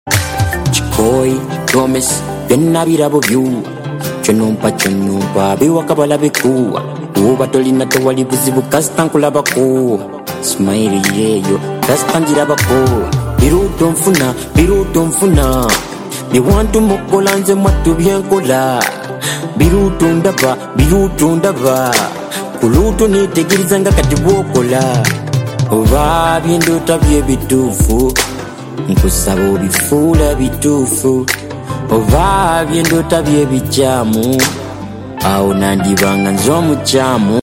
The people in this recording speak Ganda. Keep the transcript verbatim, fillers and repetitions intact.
Chikoi, Gomez, Benabirabo view. Chonumpa chonumpa, biwakabala bikuwa. Uba tolina towali buzibu kastankula bako. Smile yeyo, kastangira bako. Biruto mfuna, biruto mfuna. Ni wantu mokolanze matu byankola. Biruto ndaba, biruto ndaba. Kuluto ni tegirizanga katibokola. Oba byendota bye bitufu. Nkusabo bifula bitufu. Oba byendota bye bichamu. Au nandibanga nzo muchamu.